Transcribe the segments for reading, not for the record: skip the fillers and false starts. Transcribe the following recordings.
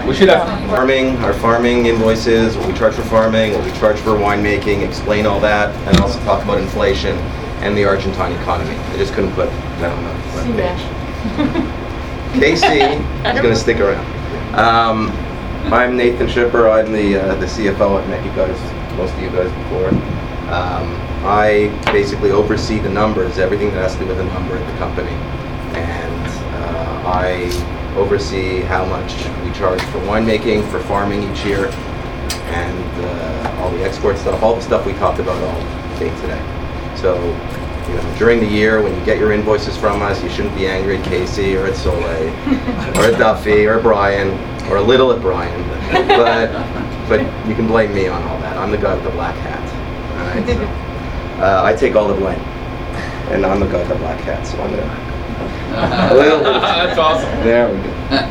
We should have Our farming invoices, what we charge for farming, what we charge for winemaking, explain all that, and also talk about inflation and the Argentine economy. I just couldn't put that on the webpage. Casey is going to stick around. I'm Nathan Schipper. I'm the CFO. I've met you guys, most of you guys before. I basically oversee the numbers, everything that has to do with the number at the company, and I oversee how much we charge for winemaking, for farming each year, and all the export stuff, all the stuff we talked about all day today. So, during the year when you get your invoices from us, you shouldn't be angry at Casey or at Soleil or at Duffy or Brian or a little at Brian, but you can blame me on all that. I'm the guy with the black hat. All right, so, I take all the blame, and I'm the guy with the black hat, so I'm gonna. That's awesome. There we go.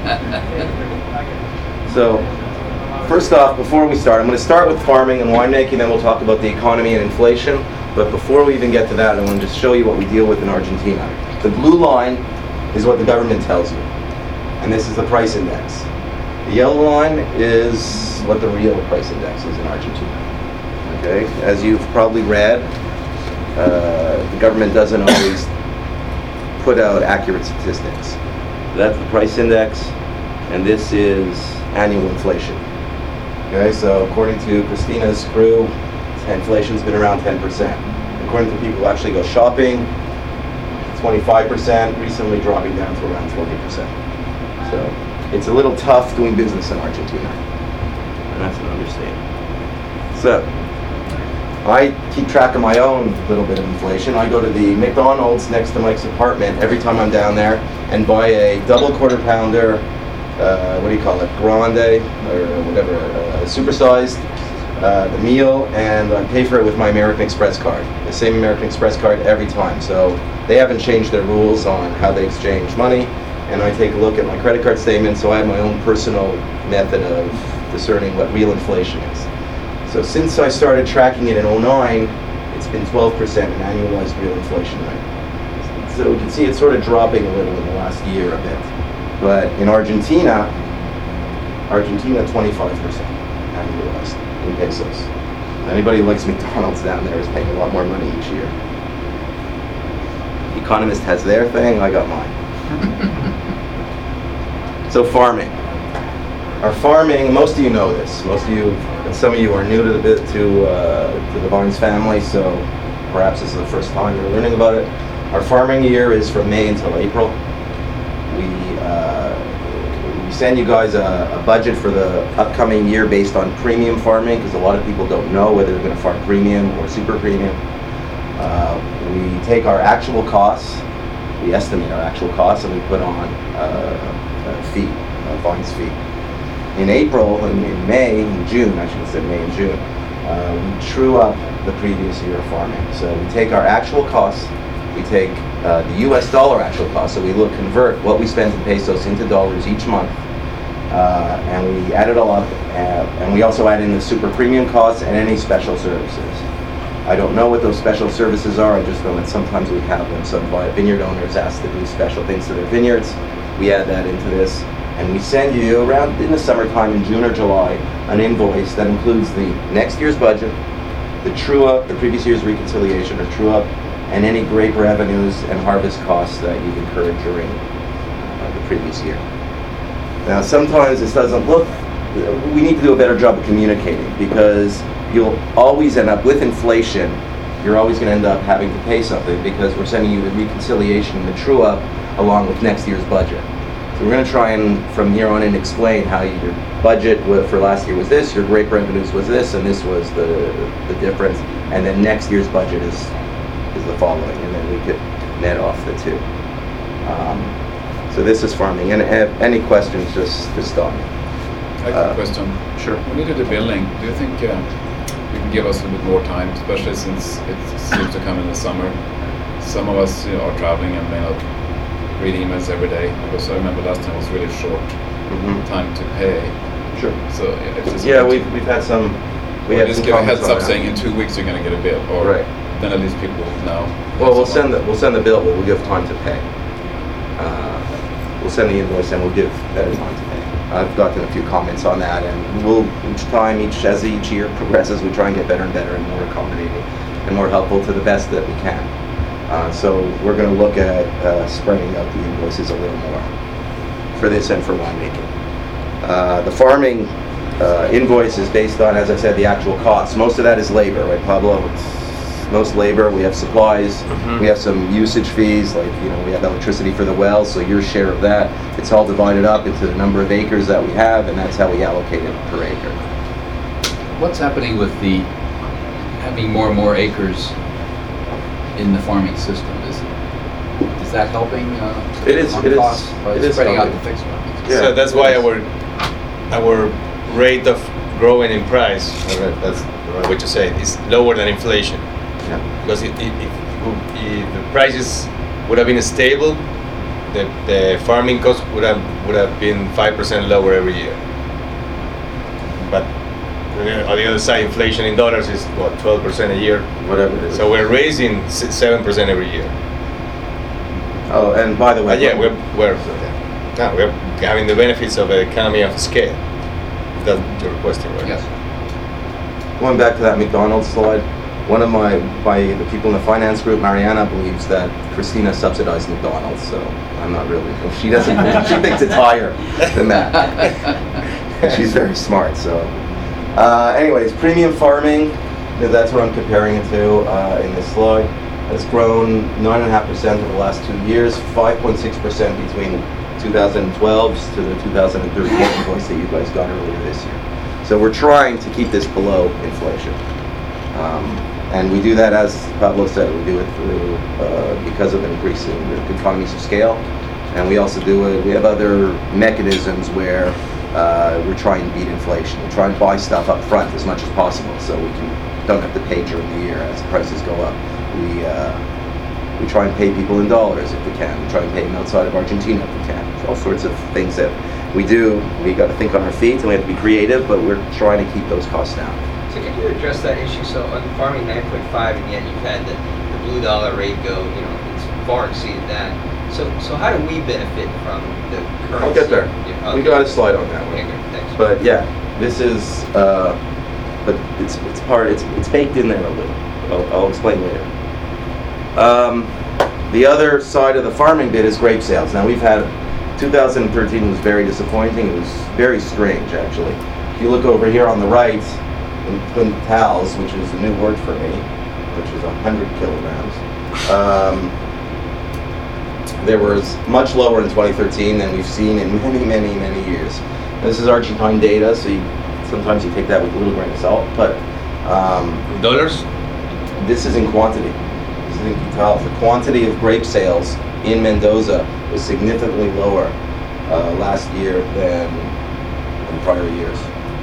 So, first off, before we start, I'm going to start with farming and winemaking, then we'll talk about the economy and inflation. But before we even get to that, I want to just show you what we deal with in Argentina. The blue line is what the government tells you, and this is the price index. The yellow line is what the real price index is in Argentina. Okay, as you've probably read, the government doesn't always put out accurate statistics. That's the price index, and this is annual inflation. Okay, so according to Christina's crew, inflation's been around 10%. According to people who actually go shopping, 25%, recently dropping down to around 40%. So it's a little tough doing business in Argentina, and that's an understatement. So I keep track of my own little bit of inflation. I go to the McDonald's next to Mike's apartment every time I'm down there and buy a double quarter pounder, what do you call it, grande, or whatever, supersized, the meal, and I pay for it with my American Express card. The same American Express card every time. So they haven't changed their rules on how they exchange money, and I take a look at my credit card statement, so I have my own personal method of discerning what real inflation is. So since I started tracking it in 2009, it's been 12% in annualized real inflation rate. So we can see it's sort of dropping a little in the last year a bit. But in Argentina 25% annualized in pesos. Anybody who likes McDonald's down there is paying a lot more money each year. The Economist has their thing, I got mine. So farming. Our farming, most of you know this. Most of you, and some of you are new to the Vines family, so perhaps this is the first time you're learning about it. Our farming year is from May until April. We send you guys a budget for the upcoming year based on premium farming, because a lot of people don't know whether they're going to farm premium or super premium. We take our actual costs, we estimate our actual costs, and we put on a fee, a Vines fee. In April, in May, in June, I should have said May and June, we true up the previous year of farming. So we take our actual costs, we take the US dollar actual costs, so we convert what we spend in pesos into dollars each month, and we add it all up, and we also add in the super premium costs and any special services. I don't know what those special services are, I just know that sometimes we have them. Some vineyard owners ask to do special things to their vineyards. We add that into this, and we send you around in the summertime in June or July an invoice that includes the next year's budget, the true up, the previous year's reconciliation or true up, and any grape revenues and harvest costs that you've incurred during the previous year. Now sometimes this doesn't look, we need to do a better job of communicating, because you'll always end up with inflation, you're always going to end up having to pay something, because we're sending you the reconciliation and the true up along with next year's budget. So we're going to try and from here on in explain how your budget for last year was this, your grape revenues was this, and this was the difference, and then next year's budget is the following, and then we could net off the two. So this is farming, and any questions, just stop me. I have a question. Sure. When you do the billing, do you think you can give us a little bit more time, especially since it seems to come in the summer? Some of us are traveling and may not read emails every day, because I remember last time it was really short time to pay. Sure. So if this we've had some. We had just give a heads up saying in 2 weeks you're going to get a bill, or right. Then at least people know. Well, we'll send the bill, but we'll give time to pay. We'll send the invoice and we'll give that time to pay. I've gotten a few comments on that, and we'll as each year progresses, we try and get better and better and more accommodating and more helpful to the best that we can. So we're going to look at spreading out the invoices a little more for this and for winemaking. The farming invoice is based on, as I said, the actual costs. Most of that is labor, right, Pablo? It's most labor. We have supplies. We have some usage fees, like we have electricity for the wells, so your share of that. It's all divided up into the number of acres that we have, and that's how we allocate it per acre. What's happening with the having more and more acres in the farming system? Is that helping? It is. On It costs is. by It is spreading out helping. the fixed ones. Yeah, So that's it why is. our rate of growing in price, that's the right way to say it, is lower than inflation. Yeah. Because if the prices would have been stable, the farming cost would have been 5% lower every year. But on the other side, inflation in dollars is what, 12% a year. Whatever it is. So we're raising 7% every year. Oh, and by the way, But yeah, we're having the benefits of an economy of scale. That's your question, right? Yes. going back to that McDonald's slide, one of the people in the finance group, Mariana, believes that Christina subsidized McDonald's, so I'm not really. She doesn't. She thinks it's higher than that. She's very smart. So, anyways, premium farming. That's what I'm comparing it to in this slide. Has grown 9.5% over the last 2 years, 5.6% between 2012 to the 2013 invoice that you guys got earlier this year. So we're trying to keep this below inflation. And we do that, as Pablo said, we do it through because of increasing the economies of scale. And we also do it, we have other mechanisms where we're trying to beat inflation. We try and buy stuff up front as much as possible so we don't have to pay during the year as prices go up. We try and pay people in dollars if we can. We try and pay them outside of Argentina if we can. All sorts of things that we do. We got to think on our feet and we have to be creative, but we're trying to keep those costs down. So can you address that issue? So on farming 9.5, and yet you've had the blue dollar rate go, it's far exceeded that. So how do we benefit from the currency? I'll get there. Yeah, We okay. got a slide on that one. Okay, great, thanks. But yeah, this is, but it's baked in there a little. I'll explain later. The other side of the farming bit is grape sales. Now we've had, 2013 was very disappointing. It was very strange, actually. If you look over here on the right, in quintals, which is a new word for me, which is 100 kilograms, there was much lower in 2013 than we've seen in many, many, many years. This is Argentine data, so sometimes you take that with a little grain of salt, but Dollars? this is in quantity. This is in quintals. The quantity of grape sales in Mendoza was significantly lower last year than in prior years.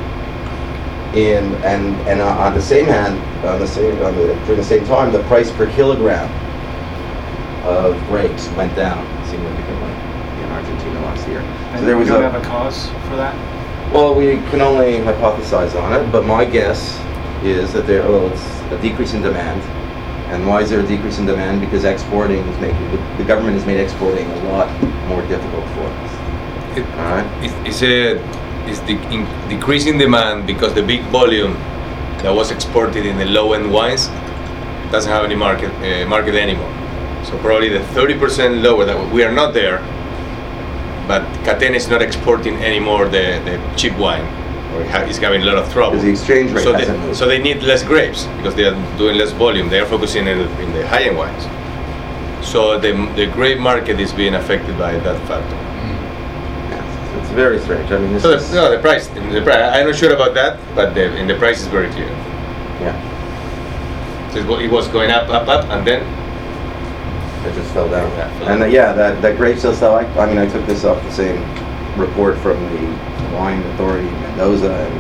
And on the same hand, during the same time, the price per kilogram of grapes went down significantly in Argentina last year. And you don't have a cause for that? Well, we can only hypothesize on it, but my guess is that it's a decrease in demand. And why is there a decrease in demand? Because exporting is the government has made exporting a lot more difficult for us. All right? It's decreasing demand because the big volume that was exported in the low-end wines doesn't have any market anymore. So probably the 30% lower that we are not there, but Catena is not exporting anymore the cheap wine, or is having a lot of trouble. Because the exchange rate hasn't moved. So they need less grapes because they are doing less volume. They are focusing in the high-end wines. So the grape market is being affected by that factor. It's very strange. I mean, So the price. I'm not sure about that, but the price is very clear. yeah, So it was going up, and then it just fell down. Yeah, fell And that grape sales though, I took this off the same report from the wine authority in Mendoza, and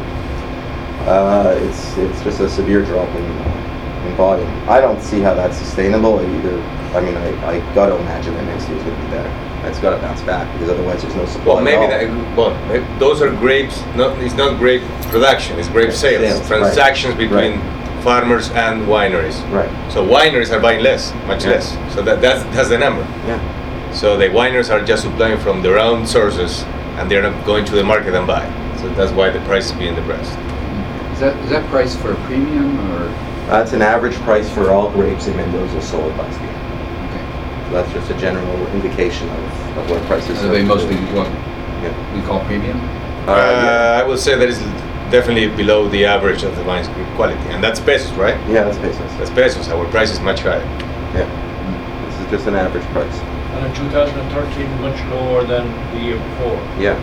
it's just a severe drop in volume. I don't see how that's sustainable either. I mean, I got to imagine that next year's going to be better. It's got to bounce back because otherwise there's no supply. well, maybe at all. those are grapes. It's not grape production. It's grape sales, Sales, transactions right. between farmers and wineries. Right. So wineries are buying much Yeah. less. So that's the number. Yeah. So the wineries are just supplying from their own sources and they're not going to the market and buy. So that's why the price is being depressed. Is that price for premium or? That's an average price for all grapes in Mendoza sold by Steve. Okay. So that's just a general indication of what prices Are they mostly what Yeah. we call premium? Yeah. I would say that is definitely below the average of the vine's quality, and that's pesos, right? Yeah, that's pesos. That's pesos. Our price is much higher. Yeah. This is just an average price. And in 2013, much lower than the year before. Yeah.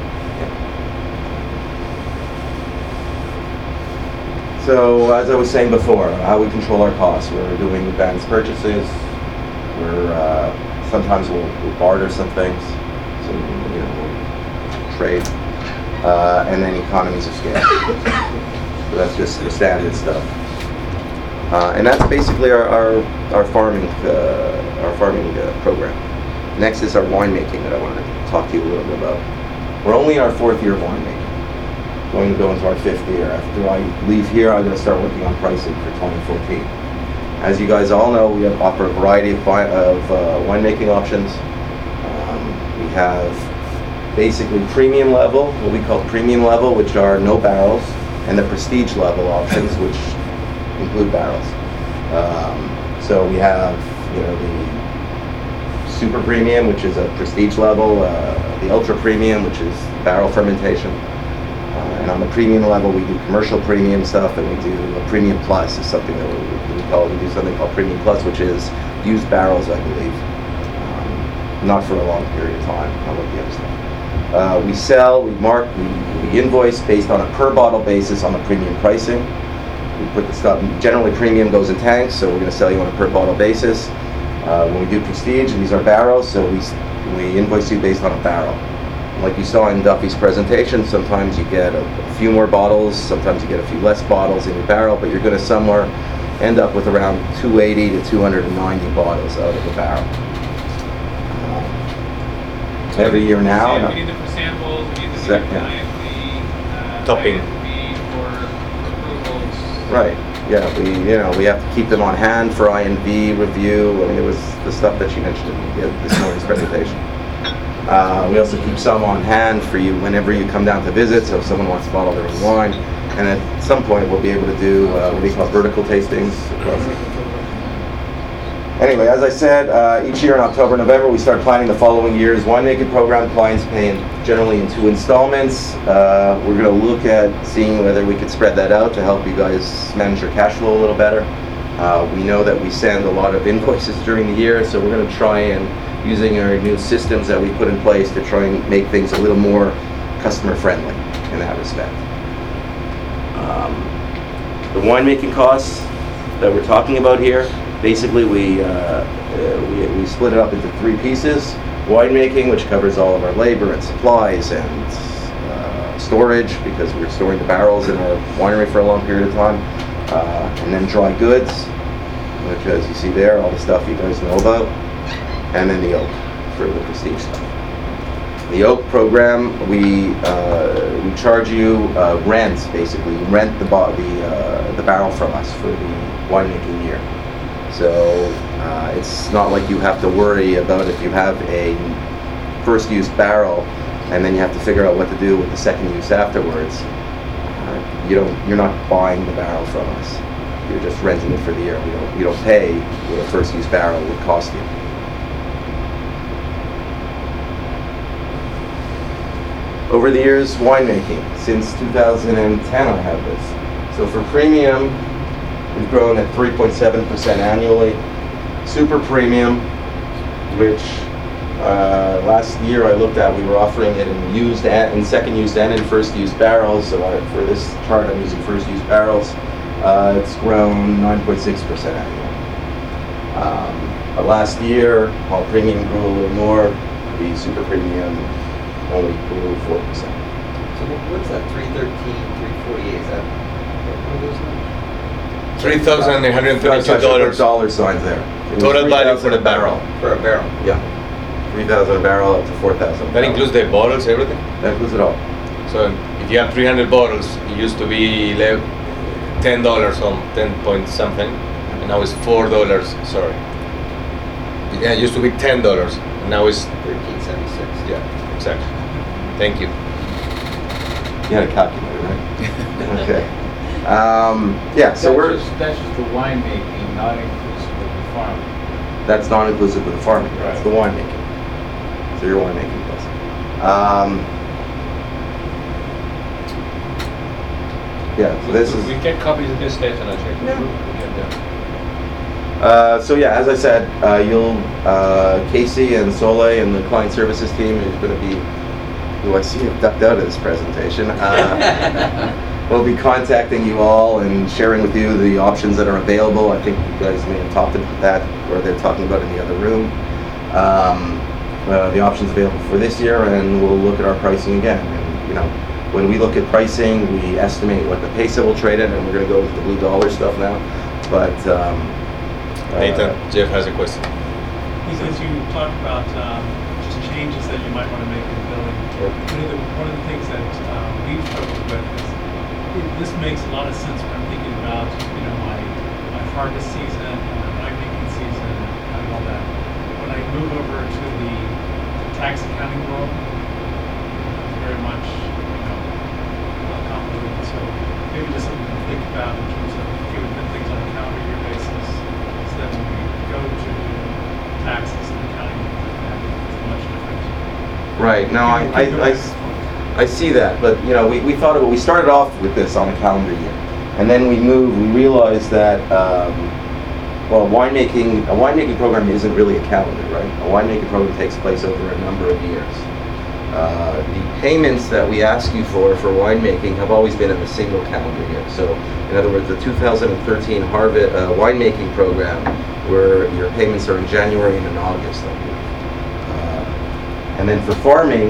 So, as I was saying before, how we control our costs. We're doing advanced purchases. We're sometimes we'll barter some things, so we'll trade, and then economies of scale. So that's just the standard stuff. And that's basically our farming program. Next is our winemaking that I wanted to talk to you a little bit about. We're only in our 4th year of winemaking. Going to go into our 5th year. After I leave here, I'm going to start working on pricing for 2014. As you guys all know, we offer a variety of winemaking options. We have basically premium level, what we call premium level, which are no barrels, and the prestige level options, which include barrels. So we have, the super premium, which is a prestige level, the ultra premium, which is barrel fermentation. And on the premium level, we do commercial premium stuff, and we do a premium plus is something that we do something called premium plus, which is used barrels, I believe. Not for a long period of time. I'll look the other stuff. We sell, we mark, we invoice based on a per bottle basis on the premium pricing. We put the stuff, generally premium goes in tanks, so we're going to sell you on a per bottle basis. When we do prestige, these are barrels, so we invoice you based on a barrel. Like you saw in Duffy's presentation, sometimes you get a few more bottles, sometimes you get a few less bottles in your barrel, but you're going to somewhere end up with around 280 to 290 bottles out of the barrel. Every year now. We need them for samples, we need them Exactly. for client, Topping. for approvals. Right. Yeah, we have to keep them on hand for INV review. I mean, it was the stuff that you mentioned in this morning's presentation. We also keep some on hand for you whenever you come down to visit, so if someone wants to bottle their own wine. And at some point, we'll be able to do what we call vertical tastings. Anyway, as I said, each year in October, November, we start planning the following year's winemaking program. Clients pay generally in 2 installments. We're going to look at seeing whether we could spread that out to help you guys manage your cash flow a little better. We know that we send a lot of invoices during the year, so we're going to try and using our new systems that we put in place to try and make things a little more customer friendly in that respect. The winemaking costs that we're talking about here, basically we split it up into 3 pieces. Winemaking, which covers all of our labor and supplies and storage, because we're storing the barrels in our winery for a long period of time. And then dry goods, which as you see there, all the stuff you guys know about. And then the oak for the prestige stuff. The oak program, we charge you rent, basically. You rent the barrel from us for the winemaking year. So it's not like you have to worry about if you have a first use barrel and then you have to figure out what to do with the second use afterwards. You're not buying the barrel from us. You're just renting it for the year. You don't pay what a first use barrel would cost you. Over the years, winemaking. Since 2010, I have this. So for premium, we've grown at 3.7% annually. Super premium, which last year I looked at, we were offering it in second used and in first used barrels. So for this chart, I'm using first used barrels. It's grown 9.6% annually. Last year, while premium grew a little more, the super premium only grew 4%. So what's that 313, 348? Is that what are those numbers? $3,122. Dollar signs there. It was Total value 3,000 for the barrel. For a barrel. Yeah. 3,000 a barrel up to 4,000. That includes the bottles, everything. That includes it all. So if you have 300 bottles, it used to be $10 on 10 point something, and now it's $4. Sorry. Yeah, it used to be $10, and now it's 1376. yeah, exactly. Thank you. You had a calculator, right? Okay. Yeah, so That's just the winemaking, not inclusive of the farming. that's not inclusive of the farming. That's Right. the winemaking. So your winemaking plus. Yeah, so this is. We get copies of this later, and I check. Yeah. We get them. So yeah, as I said, Casey and Soleil and the client services team is going to be, who I see have ducked out of this presentation, we'll be contacting you all and sharing with you the options that are available. I think you guys may have talked about that, or they're talking about in the other room. The options available for this year, and we'll look at our pricing again. And, you know, when we look at pricing, we estimate what the peso will trade at, and we're going to go with the blue dollar stuff now. But Nathan, Jeff has a question. Because you talked about just changes that you might want to make in the building. One of the things that we've struggled with is this makes a lot of sense when I'm thinking about my harvest season and my winemaking season and all that. When I move over to the tax accounting world, it's very much convoluted. So maybe just something to think about in terms of if you would put things on a calendar year basis. Then when we go to taxes and accounting, it's much different. right, no, I see that, but you know, we thought about, we started off with this on a calendar year, and then we realized that well, a winemaking program isn't really a calendar, right? A winemaking program takes place over a number of years. The payments that we ask you for winemaking have always been in a single calendar year. So, in other words, the 2013 Harvest winemaking program, where your payments are in January and in August, I believe. And then for farming,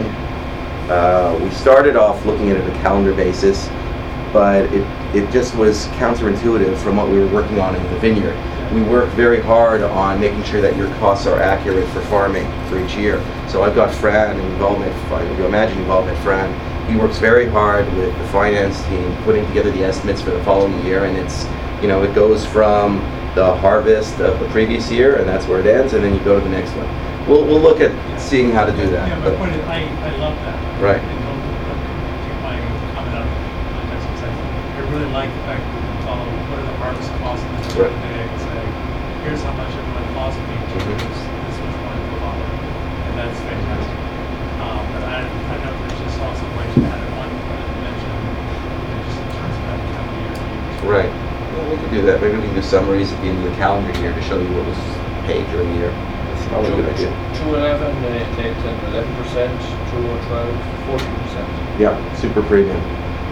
we started off looking at it at a calendar basis, but it just was counterintuitive from what we were working on in the vineyard. We work very hard on making sure that your costs are accurate for farming for each year. So I've got Fran involvement. You imagine involvement, Fran. He works very hard with the finance team, putting together the estimates for the following year, and it's, you know, it goes from the harvest of the previous year, and that's where it ends, and then you go to the next one. We'll look at seeing how to do that. Yeah, my point is, I love that. Right. And don't take my comment out of context, because I really like the fact that we can follow what are the harvest costs in the Right. day and say, here's how much it would cost me to produce this much wine per bottle, and that's fantastic. But I know there's just also ways to add one dimension, just in terms of that calendar year. Right. Well, we can do that. Maybe we can do summaries at the end of the calendar year to show you what was paid during the year. That's probably a good idea. 211, Nathan, 11%, 212, 14%. Yeah, super premium.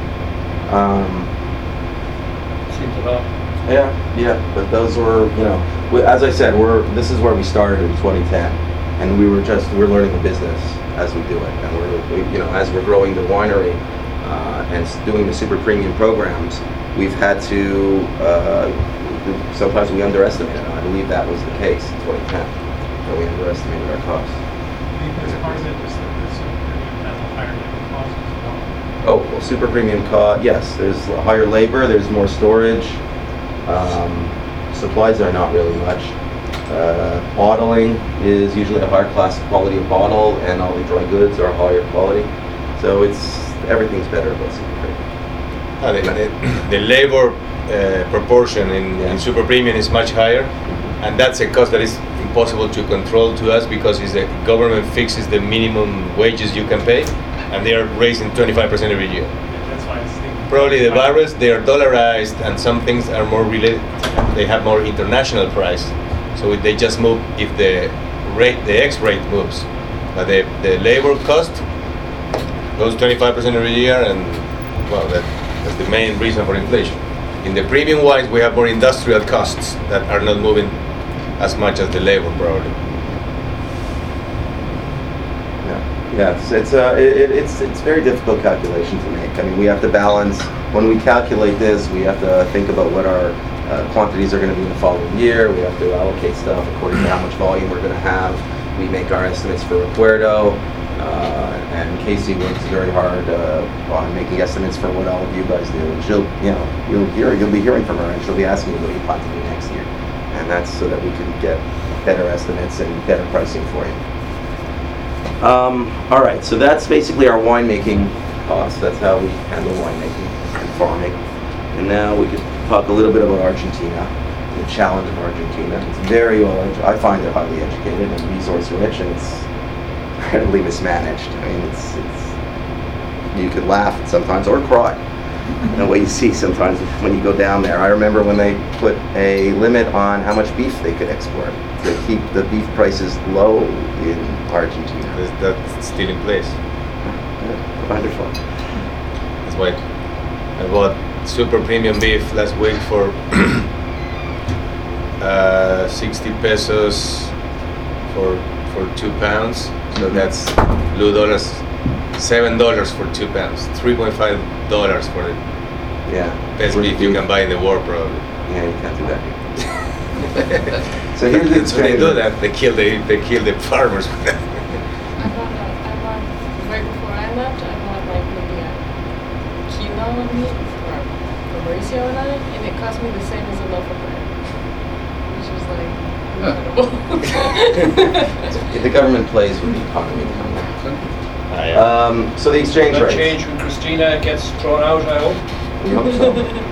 Seems a lot. Yeah, but those were, you know, as I said, this is where we started in 2010, and we're learning the business as we do it, and you know, as we're growing the winery and doing the super premium programs, we've had to sometimes we underestimate it. I believe that was the case in 2010, that we underestimated our costs. As far as it just the super premium has a higher labor cost as well. Oh, well, super premium cost. Yes, there's higher labor. There's more storage. Supplies are not really much. Bottling is usually a higher class quality of bottle, and all the dry goods are higher quality. So everything's better about super premium. The labor proportion in super premium is much higher, and that's a cost that is impossible to control to us, because the government fixes the minimum wages you can pay, and they are raising 25% every year. That's why it's thinking. Probably the barrels, they are dollarized, and some things are more related. They have more international price, so they just move if the X rate moves. But the labor cost goes 25% every year, and well, that's the main reason for inflation. In the premium wines, we have more industrial costs that are not moving as much as the labor, probably. Yeah, it's very difficult calculation to make. I mean, we have to balance, when we calculate this, we have to think about what our quantities are going to be in the following year. We have to allocate stuff according to how much volume we're going to have. We make our estimates for Recuerdo, and Casey works very hard on making estimates for what all of you guys do. And you'll be hearing from her, and she'll be asking you what you plan to do next year, and that's so that we can get better estimates and better pricing for you. All right, so that's basically our winemaking costs. That's how we handle winemaking and farming. And now we could talk a little bit about Argentina, the challenge of Argentina. It's very well, I find it highly educated and resource rich, and it's incredibly mismanaged. I mean, it's you could laugh sometimes or cry. The way you see sometimes when you go down there. I remember when they put a limit on how much beef they could export to keep the beef prices low in Argentina. That's still in place. Yeah, wonderful. That's why I bought super premium beef last week for 60 pesos for 2 pounds. So that's blue dollars, $7 for 2 pounds, $3.5 for the best beef you can buy in the world, probably. Yeah, you can't do that. So here's the So they do that. They kill the farmers. I bought right before I left. I bought like maybe a kilo of meat for ratio and it cost me the same as a loaf of bread, which was like incredible. The government plays with the economy. So the exchange Will rate. change when Christina gets thrown out, I hope. We hope so.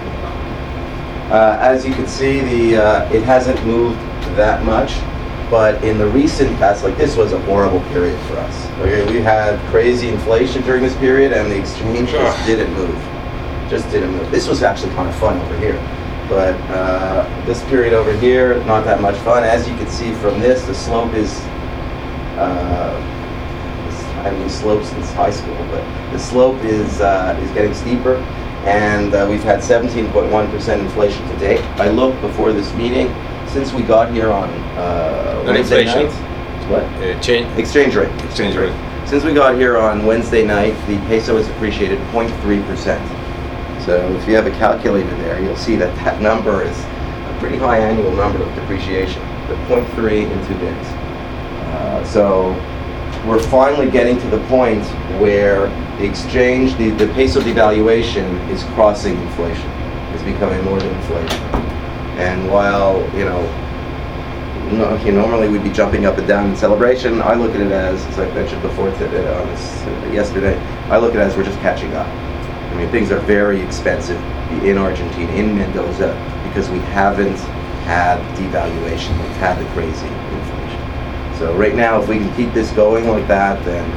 As you can see, it hasn't moved that much, but in the recent past, like this was a horrible period for us. Okay, we had crazy inflation during this period, and the exchange just didn't move. Just didn't move. This was actually kind of fun over here, but this period over here, not that much fun. As you can see from this, the slope is. I haven't used slopes since high school, but the slope is getting steeper. And we've had 17.1% inflation to date. I looked before this meeting, since we got here on Wednesday night. What? Exchange rate. Exchange rate. Since we got here on Wednesday night, the peso has appreciated 0.3%. So if you have a calculator there, you'll see that that number is a pretty high annual number of depreciation. But 0.3 in 2 days. So we're finally getting to the point where the exchange, the pace of devaluation is crossing inflation. It's becoming more than inflation. And while, normally we'd be jumping up and down in celebration, I look at it as I mentioned before today, yesterday, I look at it as we're just catching up. I mean, things are very expensive in Argentina, in Mendoza, because we haven't had devaluation. We've had the crazy inflation. So right now, if we can keep this going like that, then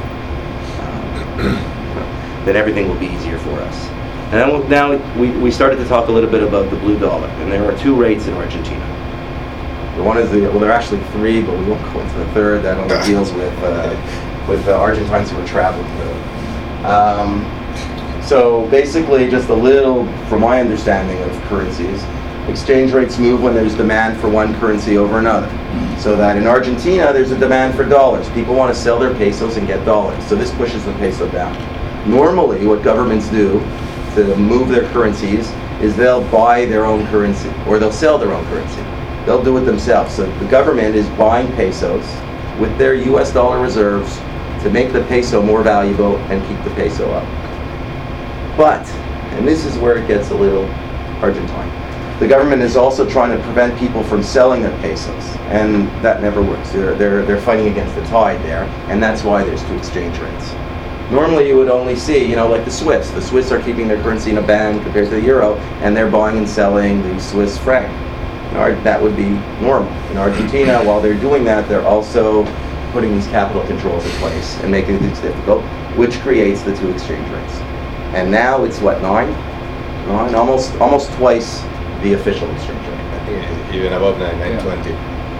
everything will be easier for us. And now we started to talk a little bit about the blue dollar, and there are 2 rates in Argentina. One is there are actually 3, but we won't go into the third. That only deals with Argentines who are traveling. So basically, just a little, from my understanding of currencies, exchange rates move when there's demand for one currency over another. So that in Argentina, there's a demand for dollars. People want to sell their pesos and get dollars. So this pushes the peso down. Normally, what governments do to move their currencies is they'll buy their own currency, or they'll sell their own currency. They'll do it themselves. So the government is buying pesos with their US dollar reserves to make the peso more valuable and keep the peso up. But, and this is where it gets a little Argentine, the government is also trying to prevent people from selling their pesos, and that never works. They're fighting against the tide there, and that's why there's 2 exchange rates. Normally you would only see, like the Swiss. The Swiss are keeping their currency in a band compared to the euro, and they're buying and selling the Swiss franc. That would be normal. In Argentina, while they're doing that, they're also putting these capital controls in place and making things difficult, which creates the 2 exchange rates. And now it's what, 9? Almost twice the official exchange rate. I think even above 920.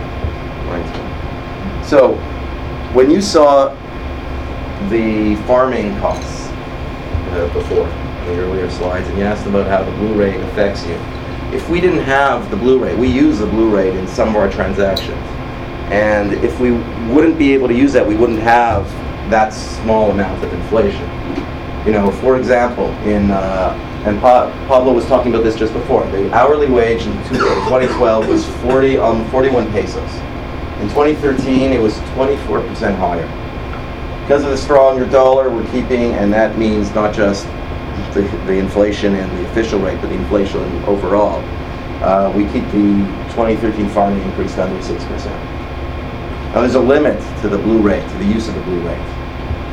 So, when you saw the farming costs before in the earlier slides, and you asked about how the blue rate affects you, if we didn't have the blue rate, we use the blue rate in some of our transactions, and if we wouldn't be able to use that, we wouldn't have that small amount of inflation. For example, and Pablo was talking about this just before, the hourly wage in 2012 was 41 pesos. In 2013, it was 24% higher. Because of the stronger dollar, we're keeping, and that means not just the inflation and the official rate, but the inflation overall. We keep the 2013 farming increase under 6%. Now there's a limit to the blue rate, to the use of the blue rate.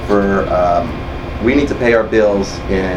we need to pay our bills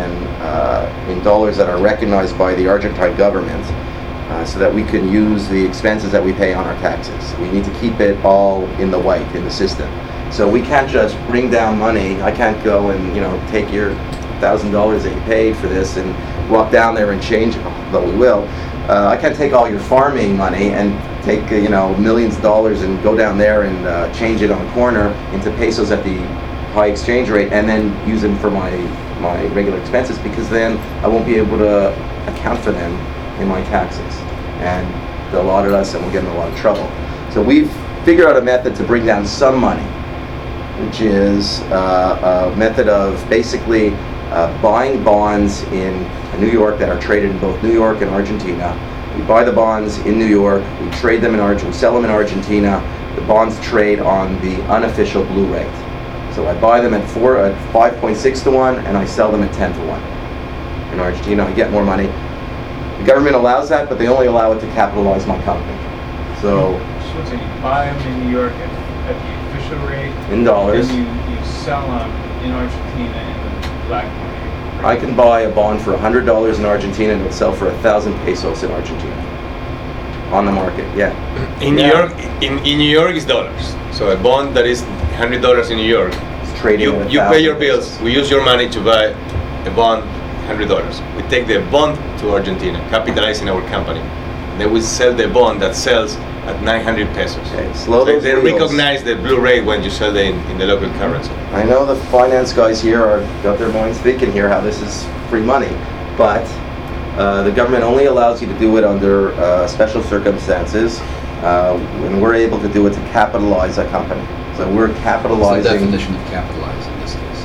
in dollars that are recognized by the Argentine government, so that we can use the expenses that we pay on our taxes. We need to keep it all in the white in the system. So we can't just bring down money. I can't go and take your $1,000 that you paid for this and walk down there and change it, though we will. I can't take all your farming money and take millions of dollars and go down there and change it on the corner into pesos at the high exchange rate and then use them for my regular expenses, because then I won't be able to account for them in my taxes, and they'll audit us and we'll get in a lot of trouble. So we've figured out a method to bring down some money, which is a method of basically buying bonds in New York that are traded in both New York and Argentina. We buy the bonds in New York, we trade them in Argentina, we sell them in Argentina. The bonds trade on the unofficial blue rate. So I buy them at 5.6 to 1 and I sell them at 10 to 1. In Argentina, I get more money. The government allows that, but they only allow it to capitalize my company. So So you buy them in New York at the official rate. in dollars, Then you sell them in Argentina in the black market. I can buy a bond for $100 in Argentina and it'll sell for 1,000 pesos in Argentina. On the market, yeah. In New York, in New York is dollars. So a bond that is $100 in New York, It's trading at you 1,000 pay your pesos. bills. We use your money to buy a bond, $100. We take the bond to Argentina, capitalizing our company. Then we sell the bond that sells at 900 pesos. Okay, slow So those they wheels. recognize the blue rate when you sell it in the local currency. I know the finance guys here are got their minds thinking here how this is free money, but the government only allows you to do it under special circumstances, and we're able to do it to capitalize a company. So we're What's the capitalizing. definition of capitalize in this case?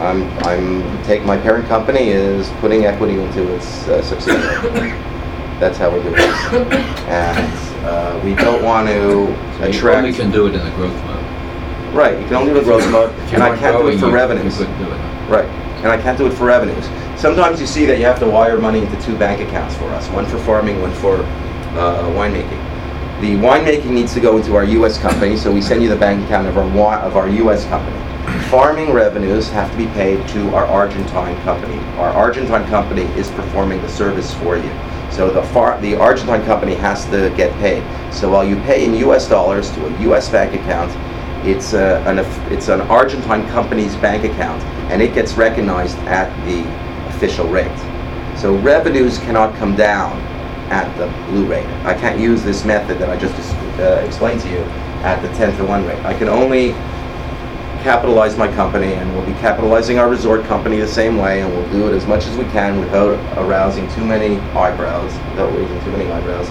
Take my parent company is putting equity into its subsidiary. That's how we're doing it, and we don't want to So you attract. only can do it in the growth mode. Right, you can only do the growth mode, If you and I weren't can't do growing, it for you revenues. couldn't do it. Right, and I can't do it for revenues. Sometimes you see that you have to wire money into 2 bank accounts for us, one for farming, one for winemaking. The winemaking needs to go into our U.S. company, so we send you the bank account of our U.S. company. Farming revenues have to be paid to our Argentine company. Our Argentine company is performing the service for you. So the Argentine company has to get paid. So while you pay in U.S. dollars to a U.S. bank account, it's an Argentine company's bank account, and it gets recognized at the official rate. So revenues cannot come down at the blue rate. I can't use this method that I just explained to you at the 10 to 1 rate. I can only capitalize my company, and we'll be capitalizing our resort company the same way, and we'll do it as much as we can without arousing too many eyebrows, without raising too many eyebrows.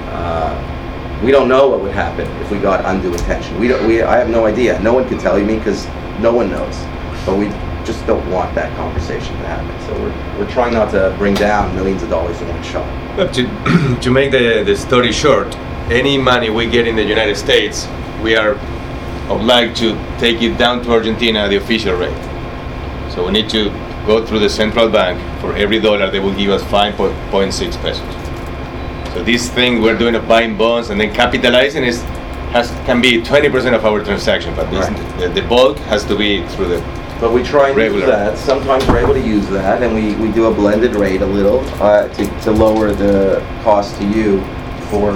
We don't know what would happen if we got undue attention. I have no idea. No one can tell me because no one knows. But we just don't want that conversation to happen. So we're trying not to bring down millions of dollars in one shot. But to make the story short, any money we get in the United States, we are obliged to take it down to Argentina at the official rate. So we need to go through the central bank. For every dollar, they will give us 5.6 pesos. So this thing we're doing of buying bonds and then capitalizing can be 20% of our transaction, but the bulk has to be through the. But we try and regular. use that. Sometimes we're able to use that, and we do a blended rate a little to lower the cost to you for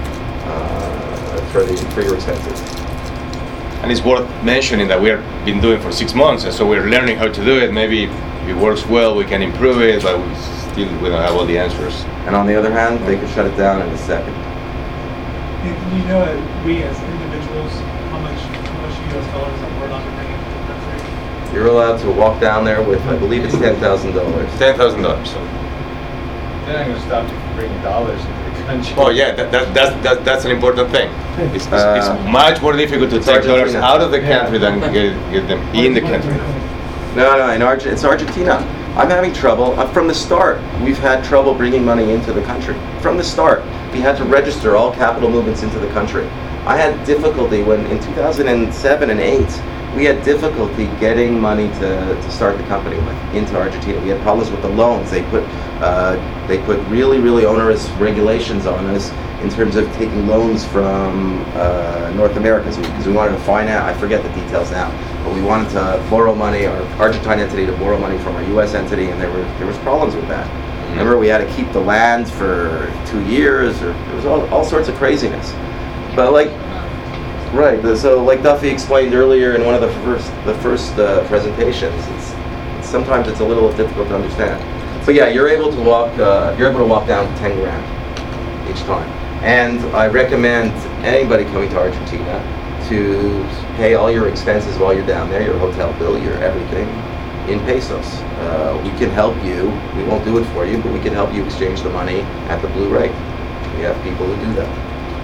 your expenses. And it's worth mentioning that we have been doing for 6 months, and so we're learning how to do it. Maybe if it works well, we can improve it, but we don't have all the answers. And on the other hand, they could shut it down in a second. You know, we as individuals, how much US dollars that we're allowed to bring into the country? You're allowed to walk down there with, I believe it's $10,000. $10,000. They're not going to stop you from bringing dollars into the country. Oh yeah, that's an important thing. It's much more difficult to take dollars Argentina. out of the country than get them in the country. No, it's Argentina. I'm having trouble. From the start, we've had trouble bringing money into the country. From the start, we had to register all capital movements into the country. I had difficulty when in 2007 and 8, we had difficulty getting money to start the company with into Argentina. We had problems with the loans. They put really, really onerous regulations on us in terms of taking loans from North America, because we wanted to finance, I forget the details now, but we wanted to borrow money, our Argentine entity to borrow money from our U.S. entity, and there was problems with that. Remember, we had to keep the land for 2 years, or there was all sorts of craziness. But like, right, so like Duffy explained earlier in one of the first presentations, sometimes it's a little difficult to understand. But yeah, you're able to walk down 10 grand each time. And I recommend anybody coming to Argentina to pay all your expenses while you're down there, your hotel bill, your everything, in pesos. We can help you. We won't do it for you, but we can help you exchange the money at the blue rate. We have people who do that.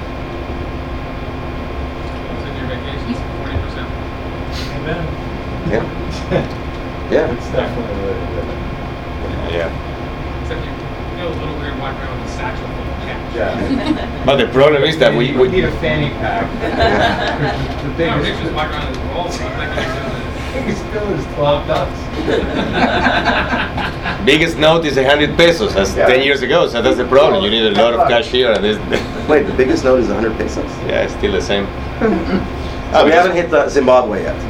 Your vacations, 40%. Amen. Yeah. Yeah. It's definitely really good. Yeah. Except you feel a little weird walking around with a satchel full of cash. Yeah. But the problem is that we need a fanny pack. The No, biggest, Rich was walking around with his roll. So I'm thinking he's doing biggest bill is $12. biggest note is 100 pesos. That's Yeah. 10 years ago, so that's the problem. You need a lot of cash here, and this. Wait, the biggest note is 100 pesos? Yeah, it's still the same. So we haven't hit Zimbabwe yet.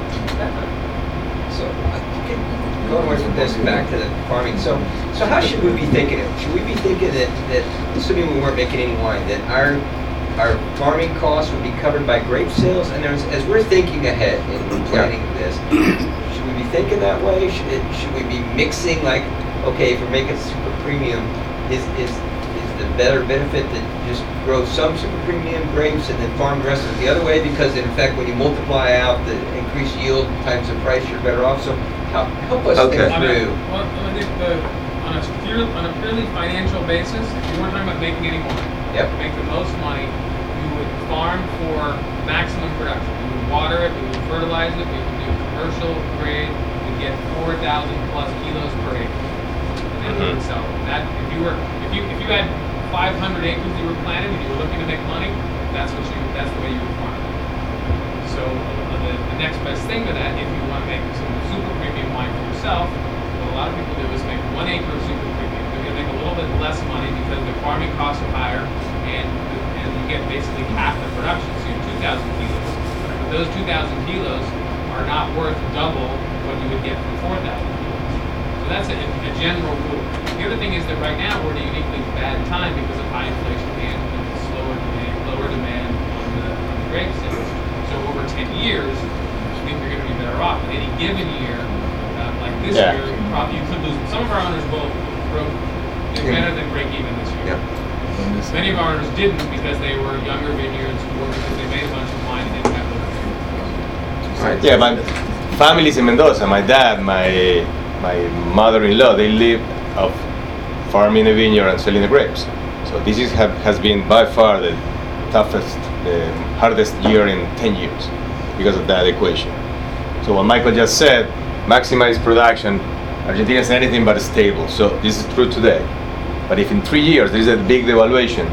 So, going away from this back to the farming. So how should we be thinking it? Should we be thinking that assuming we weren't making any wine, that our farming costs would be covered by grape sales? And as we're thinking ahead and planning this, should we be thinking that way? Should we be mixing, like, okay, if we're making super premium, is the better benefit to just grow some super premium grapes and then farm the rest of it the other way? Because in fact, when you multiply out the increased yield times the price, you're better off. So help us think through. Well, I think on a purely financial basis, if you weren't talking about making any wine, Yep. to make the most money, we would farm for maximum production. We would water it, we would fertilize it, we would do commercial grade, we'd get 4,000 plus kilos per acre. And then we would sell it. That if you had 500 acres that you were planting and you were looking to make money, that's the way you would farm. So the next best thing to that, if you want to make some super premium wine for yourself, what a lot of people do is make 1 acre of super premium. They're going to make a little bit less money because their farming costs are higher, and you get basically half the production, so you have 2,000 kilos. But those 2,000 kilos are not worth double what you would get from 4,000 kilos. So that's a general rule. The other thing is that right now we're in a uniquely bad time because of high inflation and lower demand on the grape sales. So over 10 years, I think you're going to be better off. But any given year, like this year, you could lose. Some of our owners will they're better than break even this year. Yeah. Many of our owners didn't because they were younger vineyards or because they made a bunch of wine and didn't have the Right. Yeah, my family's in Mendoza. My dad, my mother-in-law, they live of farming a vineyard and selling the grapes. So this has been by far the toughest, the hardest year in 10 years because of that equation. So what Michael just said, maximize production. Argentina is anything but stable. So this is true today. But if in 3 years there is a big devaluation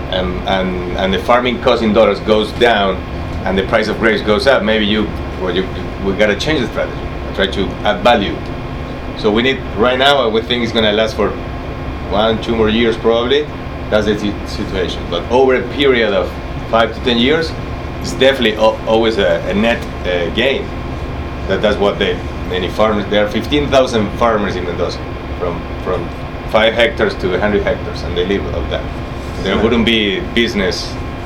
and the farming cost in dollars goes down and the price of grapes goes up, maybe we got to change the strategy and try to add value. So we need, right now, we think it's going to last for 1-2 more years probably. That's the situation. But over a period of 5 to 10 years, it's definitely always a net gain. That's what many farmers, there are 15,000 farmers in Mendoza from 5 hectares to 100 hectares, and they live of that. There wouldn't be business.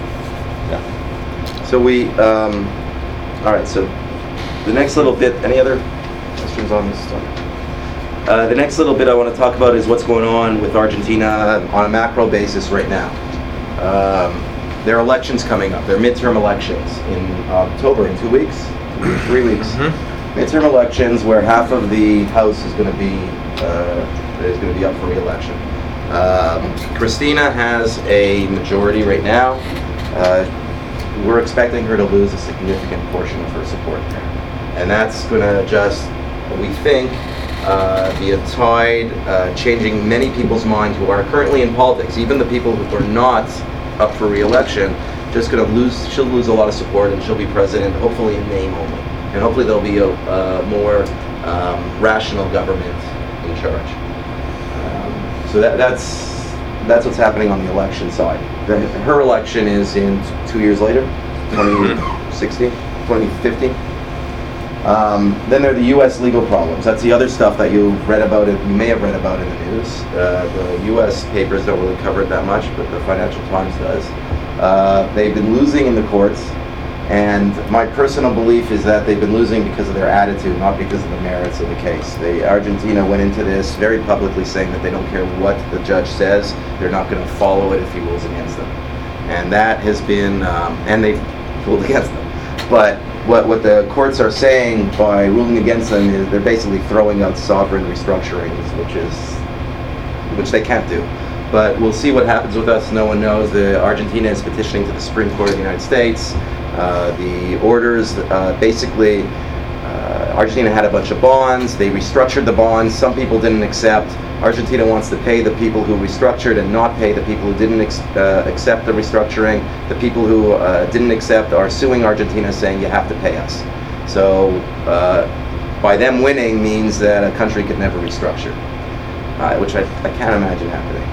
Yeah. So all right, so the next little bit, any other questions on this stuff? The next little bit I want to talk about is what's going on with Argentina on a macro basis right now. There are elections coming up. There are midterm elections in October, in 2 weeks, 3 weeks. Midterm elections where half of the House is going to be up for re-election. Cristina has a majority right now. We're expecting her to lose a significant portion of her support there, and that's going to just, we think, be a tide changing many people's minds who are currently in politics, even the people who are not up for re-election. She'll lose a lot of support, and she'll be president hopefully in name only. and hopefully there'll be a more rational government in charge. So that's what's happening on the election side. Her election is in 2 years later, 2015. Then there are the U.S. legal problems. That's the other stuff that you may have read about in the news. The U.S. papers don't really cover it that much, but the Financial Times does. They've been losing in the courts, and my personal belief is that they've been losing because of their attitude, not because of the merits of the case. Argentina went into this very publicly saying that they don't care what the judge says, they're not going to follow it if he rules against them. And that has been, and they've ruled against them. But what the courts are saying by ruling against them is they're basically throwing out sovereign restructurings, which they can't do. But we'll see what happens with us. No one knows. Argentina is petitioning to the Supreme Court of the United States. The orders, basically, Argentina had a bunch of bonds. They restructured the bonds. Some people didn't accept. Argentina wants to pay the people who restructured and not pay the people who didn't accept the restructuring. The people who didn't accept are suing Argentina, saying you have to pay us. So by them winning means that a country could never restructure, which I can't imagine happening.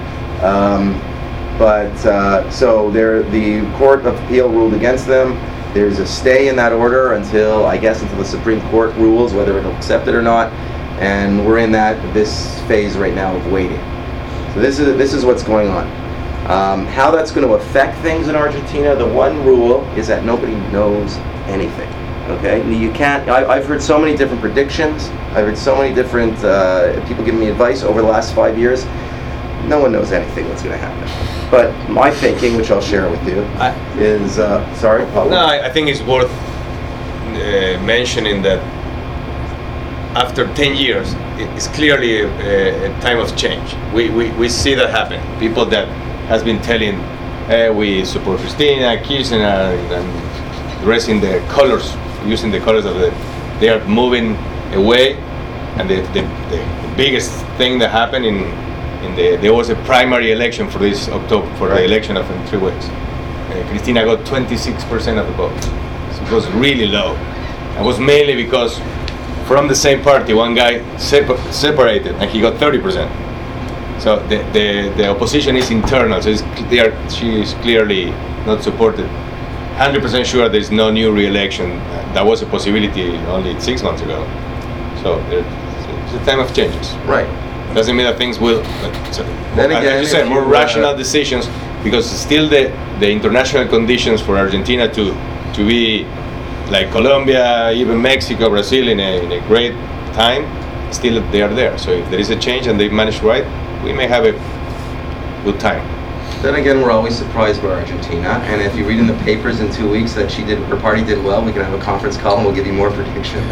So the Court of Appeal ruled against them. There's a stay in that order until the Supreme Court rules whether it'll accept it or not. And we're in this phase right now of waiting. So this is what's going on. How that's going to affect things in Argentina, the one rule is that nobody knows anything. Okay, you can't. I've heard so many different predictions. I've heard so many different people giving me advice over the last 5 years. No one knows anything that's going to happen. But my thinking, which I'll share with you, is sorry, Paul. No, I think it's worth mentioning that after 10 years, it's clearly a time of change. We see that happen. People that has been telling, we support Cristina, Kirchner, and dressing the colors, using the colors of they are moving away. And the biggest thing that happened there was a primary election for this October, for the election of in 3 weeks. Cristina got 26% of the vote. So it was really low. It was mainly because from the same party, one guy separated, and he got 30%. So the opposition is internal. So she is clearly not supported. 100% sure there is no new re-election. That was a possibility only 6 months ago. So it's a time of changes. Right. Doesn't mean that things will. Then again, as you said, more rational decisions, because still the international conditions for Argentina to be like Colombia, even Mexico, Brazil in a great time, still they are there. So if there is a change and they manage right, we may have a good time. Then again, we're always surprised by Argentina, and if you read in the papers in 2 weeks that her party did well, we can have a conference call and we'll give you more predictions.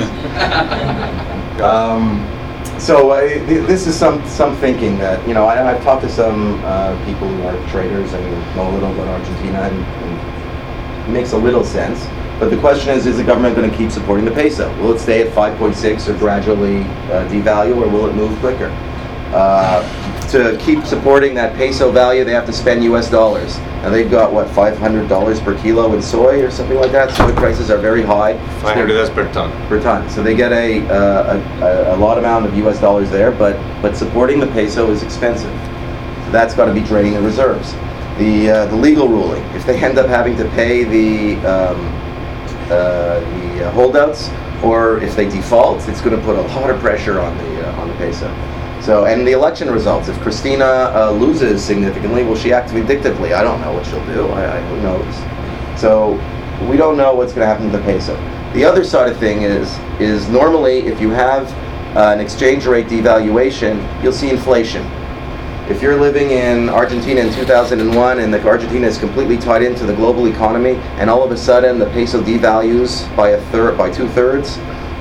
This is some thinking that, I've talked to some people who are traders and know a little about Argentina, and it makes a little sense. But the question is the government going to keep supporting the peso? Will it stay at 5.6 or gradually devalue, or will it move quicker? To keep supporting that peso value, they have to spend U.S. dollars. And they've got, $500 per kilo in soy or something like that. Soy prices are very high. $500 per ton. Per ton. So they get a lot amount of U.S. dollars there, but supporting the peso is expensive. So that's got to be draining the reserves. The legal ruling, if they end up having to pay the holdouts, or if they default, it's going to put a lot of pressure on the peso. So, and the election results, if Cristina loses significantly, will she act vindictively? I don't know what she'll do. Who knows? So we don't know what's going to happen to the peso. The other side of thing is normally if you have an exchange rate devaluation, you'll see inflation. If you're living in Argentina in 2001 and Argentina is completely tied into the global economy, and all of a sudden the peso devalues by 2/3,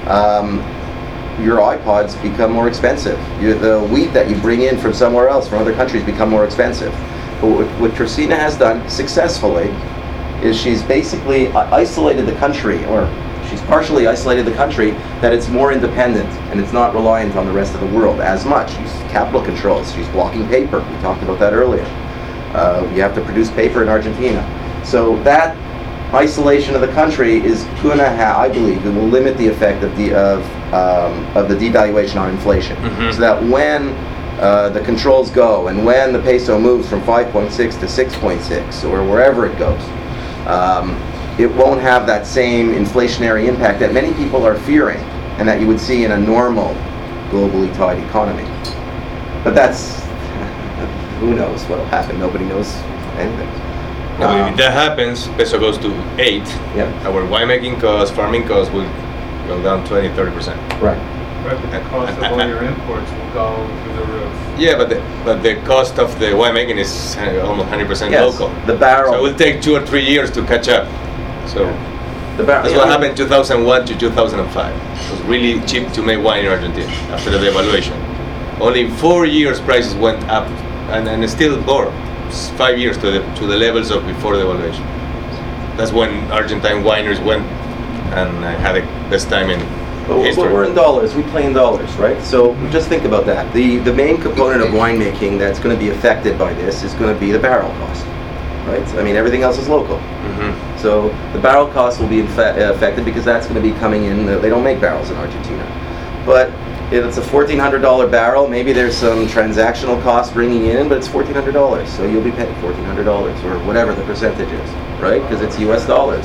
your iPods become more expensive. The wheat that you bring in from somewhere else, from other countries, become more expensive. But what Cristina has done successfully is she's basically isolated the country, or she's partially isolated the country, that it's more independent and it's not reliant on the rest of the world as much. She's capital controls. She's blocking paper. We talked about that earlier. You have to produce paper in Argentina. So that isolation of the country is going to have, I believe, it will limit the effect of the devaluation on inflation. So that when the controls go and when the peso moves from 5.6 to 6.6 or wherever it goes, it won't have that same inflationary impact that many people are fearing and that you would see in a normal globally tied economy. But that's, who knows what will happen? Nobody knows anything. If that happens, peso goes to 8. Yeah. Our winemaking costs, farming costs will go down 20-30%. Right. Right, but the cost of all your imports will go through the roof. Yeah, but the cost of the winemaking is almost 100% Yes, local. the barrel. So it will take 2 or 3 years to catch up. So The barrel. that's what happened 2001 to 2005. It was really cheap to make wine in Argentina after the devaluation. Only in 4 years prices went up, and still more. 5 years to the levels of before the devaluation. That's when Argentine wineries went and had the best time in history. But we're in dollars. We play in dollars, right? So just think about that. The main component of winemaking that's going to be affected by this is going to be the barrel cost, right? I mean, everything else is local. So the barrel cost will be affected because that's going to be coming in. They don't make barrels in Argentina, but it's a $1,400 barrel. Maybe there's some transactional cost bringing in, but it's $1,400. So you'll be paying $1,400 or whatever the percentage is, right? Because it's U.S. dollars.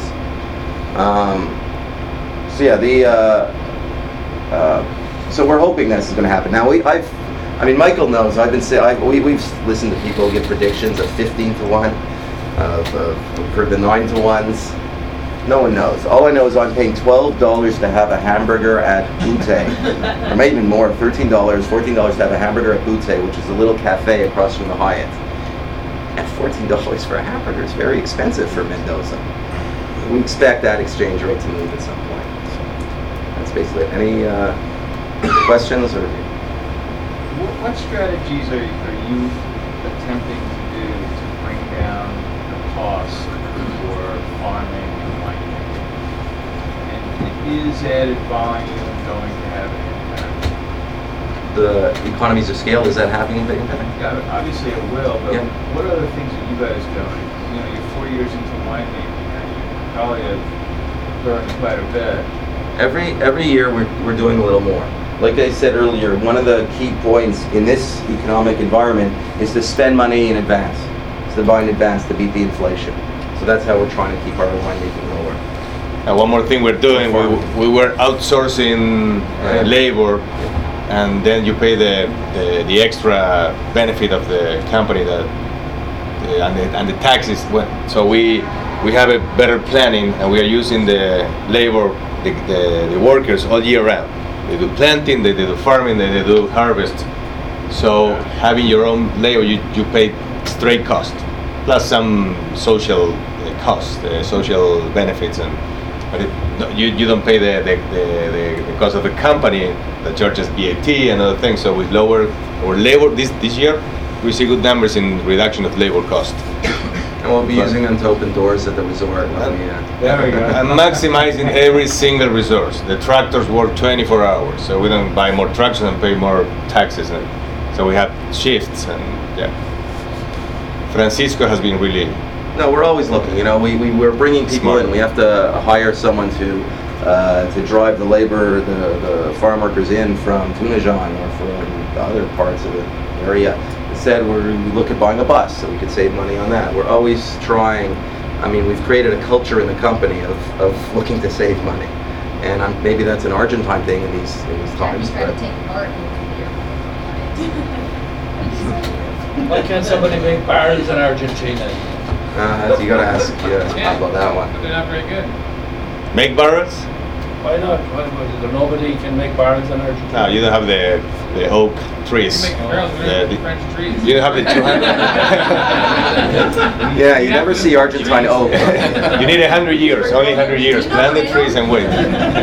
So yeah, so we're hoping this is going to happen. Now Michael knows. We've listened to people give predictions of 15-1, for the 9-1s. No one knows. All I know is I'm paying $12 to have a hamburger at Butte, or maybe even more, $13, $14 to have a hamburger at Butte, which is a little cafe across from the Hyatt. At $14 for a hamburger is very expensive for Mendoza. We expect that exchange rate to move at some point. So that's basically it. Any questions or? What strategies are you attempting to do to bring down the cost for farming and winemaking? And is added volume going to have an impact? The economies of scale, is that having an impact? Yeah, obviously it will, but Yeah. what other things are you guys doing? You know, you're 4 years into winemaking, and you probably have learned quite a bit. Every year we're doing a little more. Like I said earlier, one of the key points in this economic environment is to spend money in advance. It's to buy in advance to beat the inflation. So that's how we're trying to keep our winemaking lower. And one more thing we're doing, we were outsourcing labor, and then you pay the extra benefit of the company and the taxes. So we have a better planning, and we are using the labor, the workers all year round. They do planting, they do farming, they do harvest. So having your own labor, you pay straight cost, plus some social cost, social benefits, but you don't pay the cost of the company that charges VAT and other things. So with lower our labor this year, we see good numbers in reduction of labor cost. And we'll be using them to open doors at the resort. There we go. And maximizing every single resource. The tractors work 24 hours, so we don't buy more trucks and pay more taxes. And so we have shifts, and yeah. Francisco has been really. No, we're always looking. You know, we're bringing people Smart. in. We have to hire someone to drive the labor, the farm workers in from Tunajan or from other parts of the area. Instead, we look at buying a bus so we could save money on that. We're always trying. I mean, we've created a culture in the company of looking to save money, and maybe that's an Argentine thing in these times. Try to But take part in Why can't somebody make barrels in Argentina? you got to ask about that one. They're not very good. Make barrels? Why not? Nobody can make barrels in Argentina. No, you don't have the oak trees. You make the barrels, we don't have French trees. You don't have the 200. Yeah, you never see Argentine oak. You need 100 years, only 100 years. Plant the trees and wait.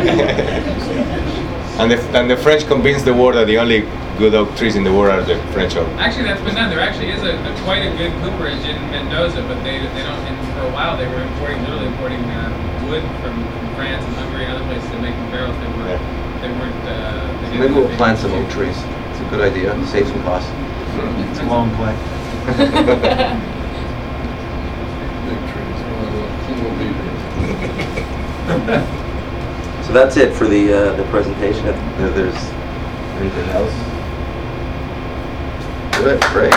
and the French convinced the world that the only good oak trees in the world are the French oak. Actually, that's been done. There actually is quite a good cooperage in Mendoza, but they don't. And for a while, they were literally importing wood from France and Hungary and other places to make the barrels. They weren't. Maybe we'll plant some oak trees. It's a good idea. Save some costs. It's a long play. Big trees. Well, we'll be there. So that's it for the presentation. If there's anything else? Good, great.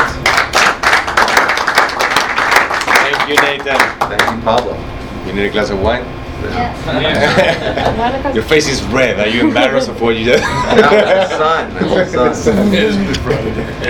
Thank you, Nathan. Thank you, Pablo. You need a glass of wine? Yes. Your face is red. Are you embarrassed of what you did? No, it's the sun. It's the sun.